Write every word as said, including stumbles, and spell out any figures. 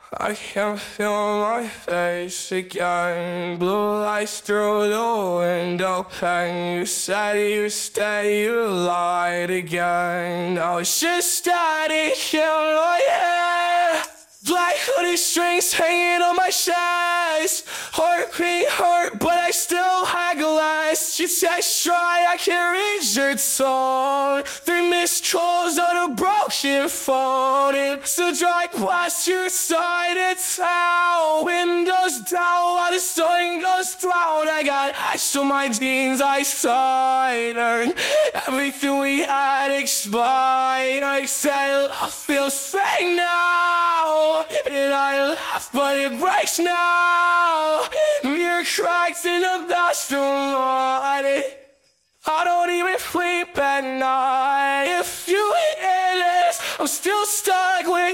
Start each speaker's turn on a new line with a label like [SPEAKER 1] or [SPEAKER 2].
[SPEAKER 1] I can feel my face again. Blue lights through the window pane. You said you stay, you lied again. Now it's just static in my head. Black hoodie strings hanging on my chest. Heartbeat hurt, but I still had glass. You text try, I can't read your tone. Three missed calls on a broken phone. It's a dry past your side of town. Windows down while the sun goes down. I got ice on my jeans, I cidered. Everything we had expired. I said I feel fake now. And I laugh, but it breaks now. You're cracked in the bathroom. I don't even sleep at night. If you hear this, I'm still stuck with